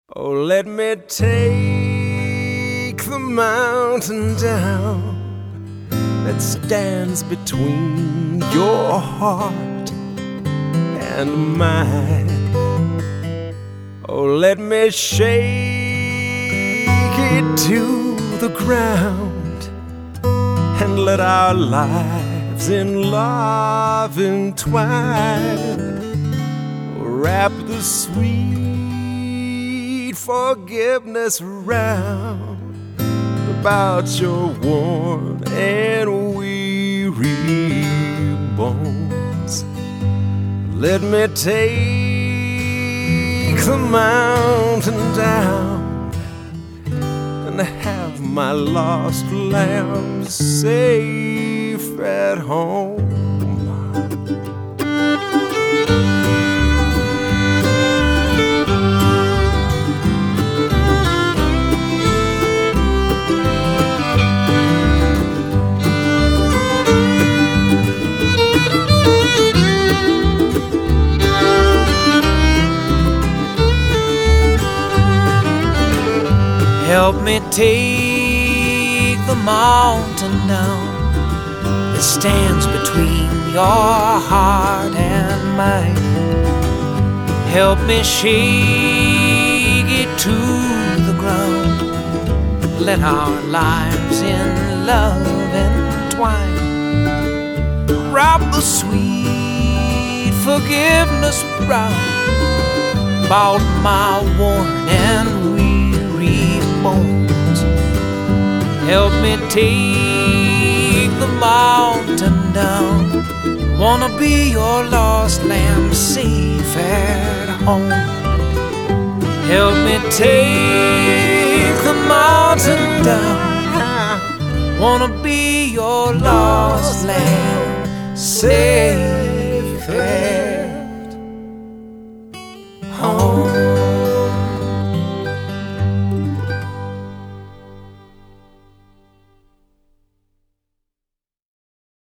Oh, let me take the mountain down that stands between your heart and mine. Oh, let me shake it to the ground and let our lives in love entwine. Wrap the sweet forgiveness round about your worn and weary bones. Let me take the mountain down and have my lost lamb safe at home. Help me take the mountain down that stands between your heart and mine. Help me shake it to the ground. Let our lives in love entwine. Wrap the sweet forgiveness round about my worn and weary bones. Help me take the mountain down. Wanna be your lost lamb safe at home. Help me take the mountain down. Wanna be your lost lamb safe at home.